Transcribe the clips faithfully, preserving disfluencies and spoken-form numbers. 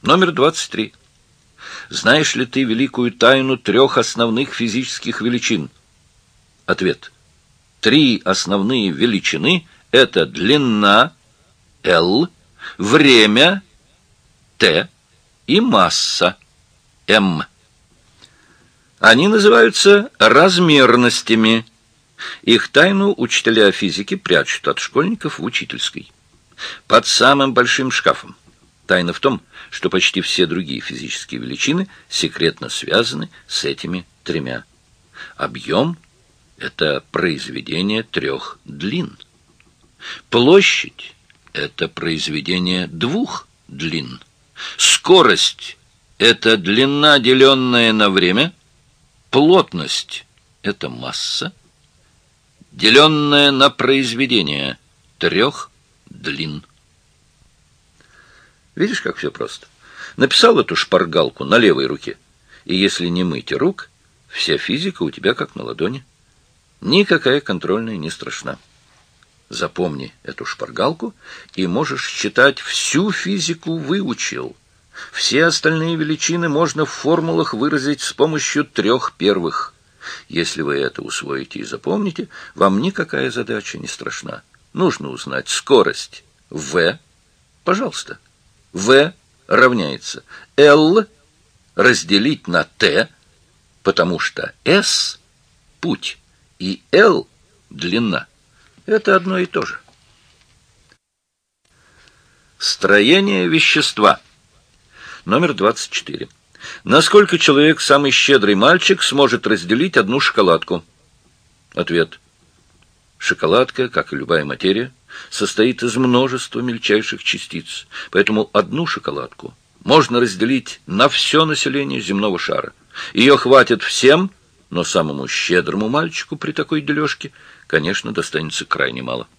Номер двадцать три. Знаешь ли ты великую тайну трех основных физических величин? Ответ. Три основные величины — это длина, L, время, T, и масса, M. Они называются размерностями. Их тайну учителя физики прячут от школьников в учительской. Под самым большим шкафом. Тайна в том, что почти все другие физические величины секретно связаны с этими тремя. Объем — это произведение трех длин. Площадь — это произведение двух длин. Скорость — это длина, деленная на время. Плотность — это масса, деленная на произведение трех длин. Видишь, как все просто? Написал эту шпаргалку на левой руке, и если не мыть рук, вся физика у тебя как на ладони. Никакая контрольная не страшна. Запомни эту шпаргалку, и можешь считать, всю физику выучил. Все остальные величины можно в формулах выразить с помощью трех первых. Если вы это усвоите и запомните, вам никакая задача не страшна. Нужно узнать скорость v. Пожалуйста. v равняется L разделить на t, потому что s — путь, и L — длина. Это одно и то же. Строение вещества. Номер двадцать четыре. Насколько человек, самый щедрый мальчик, сможет разделить одну шоколадку? Ответ. Шоколадка, как и любая материя, состоит из множества мельчайших частиц, поэтому одну шоколадку можно разделить на все население земного шара. Ее хватит всем, но самому щедрому мальчику при такой дележке, конечно, достанется крайне мало.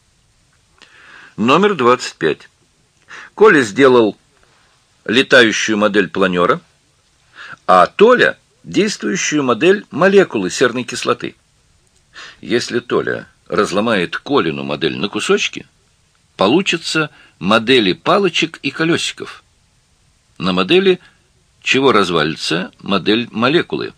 Номер двадцать пять. Коля сделал летающую модель планера, а Толя — действующую модель молекулы серной кислоты. Если Толя разломает Колину модель на кусочки, получатся модели палочек и колесиков. На модели чего развалится модель молекулы?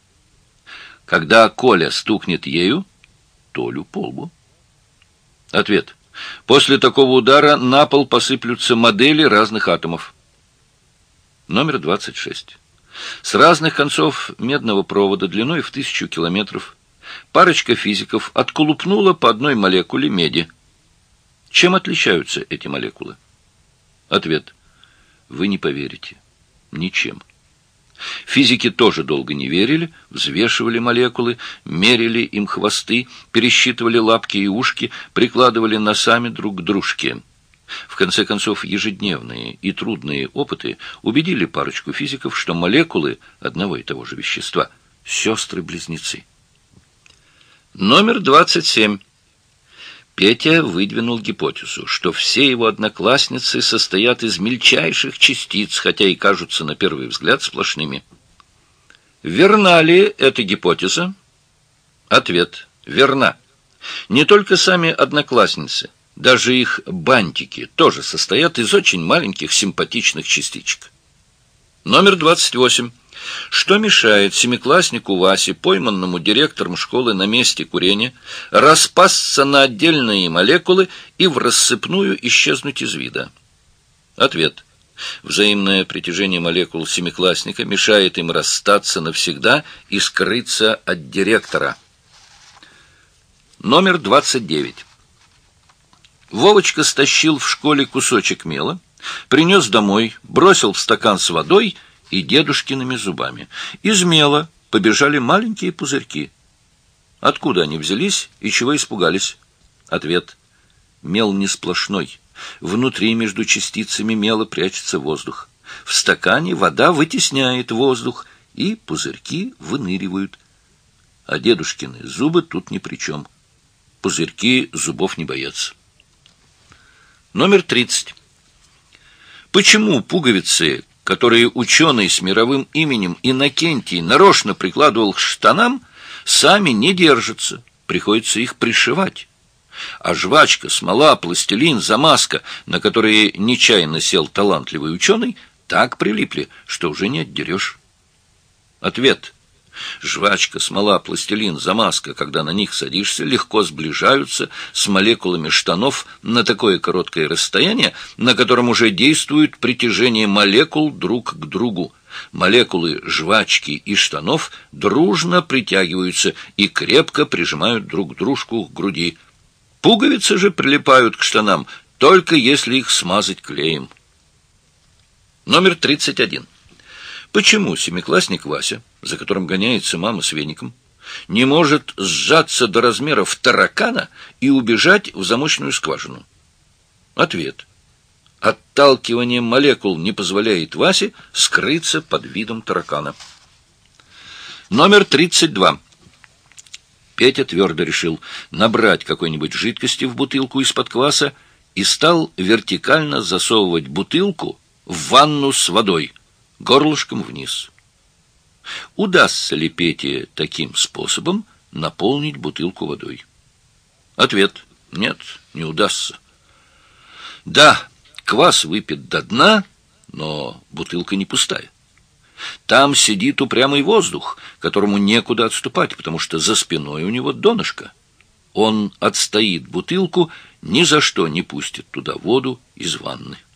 Когда Коля стукнет ею Толю по лбу. Ответ. После такого удара на пол посыплются модели разных атомов. Номер двадцать шесть. С разных концов медного провода длиной в тысячу километров парочка физиков отколупнула по одной молекуле меди. Чем отличаются эти молекулы? Ответ. Вы не поверите. Ничем. Физики тоже долго не верили, взвешивали молекулы, мерили им хвосты, пересчитывали лапки и ушки, прикладывали носами друг к дружке. В конце концов, ежедневные и трудные опыты убедили парочку физиков, что молекулы одного и того же вещества — сестры-близнецы. Номер двадцать семь. Петя выдвинул гипотезу, что все его одноклассницы состоят из мельчайших частиц, хотя и кажутся на первый взгляд сплошными. Верна ли эта гипотеза? Ответ. Верна. Не только сами одноклассницы, даже их бантики тоже состоят из очень маленьких симпатичных частичек. Номер двадцать восемь. Что мешает семикласснику Васе, пойманному директором школы на месте курения, распасться на отдельные молекулы и в рассыпную исчезнуть из вида? Ответ. Взаимное притяжение молекул семиклассника мешает им расстаться навсегда и скрыться от директора. Номер двадцать девять. Вовочка стащил в школе кусочек мела, принес домой, бросил в стакан с водой и дедушкиными зубами. Из мела побежали маленькие пузырьки. Откуда они взялись и чего испугались? Ответ. Мел не сплошной. Внутри между частицами мела прячется воздух. В стакане вода вытесняет воздух, и пузырьки выныривают. А дедушкины зубы тут ни при чем. Пузырьки зубов не боятся. Номер тридцать. Почему пуговицы, которые ученый с мировым именем Иннокентий нарочно прикладывал к штанам, сами не держатся, приходится их пришивать? А жвачка, смола, пластилин, замазка, на которые нечаянно сел талантливый ученый, Так прилипли, что уже не отдерешь. Ответ. Жвачка, смола, пластилин, замазка, когда на них садишься, легко сближаются с молекулами штанов на такое короткое расстояние, на котором уже действует притяжение молекул друг к другу. Молекулы жвачки и штанов дружно притягиваются и крепко прижимают друг дружку к груди. Пуговицы же прилипают к штанам, только если их смазать клеем. Номер тридцать один. Почему семиклассник Вася, за которым гоняется мама с веником, не может сжаться до размеров таракана и убежать в замочную скважину? Ответ. Отталкивание молекул не позволяет Васе скрыться под видом таракана. Номер тридцать два. Петя твердо решил набрать какой-нибудь жидкости в бутылку из-под кваса и стал вертикально засовывать бутылку в ванну с водой, горлышком вниз. Удастся ли Пете таким способом наполнить бутылку водой? Ответ. Нет, не удастся. Да, квас выпит до дна, но бутылка не пустая. Там сидит упрямый воздух, которому некуда отступать, потому что за спиной у него донышко. Он отстоит бутылку, ни за что не пустит туда воду из ванны.